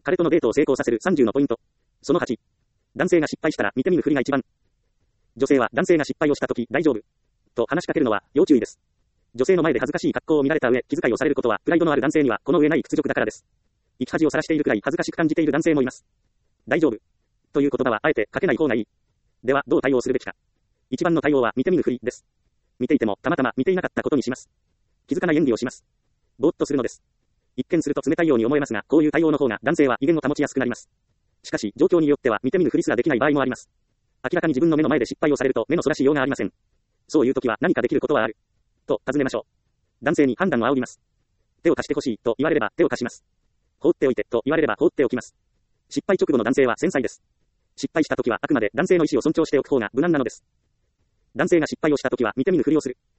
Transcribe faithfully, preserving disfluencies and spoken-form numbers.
彼とのデートを成功させるさんじゅうのポイント。そのはち。男性が失敗したら見て見ぬふりが一番。女性は男性が失敗をしたとき大丈夫と話しかけるのは要注意です。女性の前で恥ずかしい格好を見られた上、気遣いをされることは、プライドのある男性にはこの上ない屈辱だからです。生き恥をさらしているくらい恥ずかしく感じている男性もいます。大丈夫という言葉はあえてかけない方がいい。ではどう対応するべきか。一番の対応は見て見ぬふりです。見ていてもたまたま見ていなかったことにします。気づかない演技をします。ぼーっとするのです。一見すると冷たいように思えますが、こういう対応の方が男性は威厳を保ちやすくなります。しかし、状況によっては見て見ぬふりすらできない場合もあります。明らかに自分の目の前で失敗をされると目のそらしようがありません。そういう時は何かできることはあると尋ねましょう。男性に判断を仰ぎます。手を貸してほしいと言われれば手を貸します。放っておいてと言われれば放っておきます。失敗直後の男性は繊細です。失敗した時はあくまで男性の意思を尊重しておく方が無難なのです。男性が失敗をした時は見て見ぬふりをする。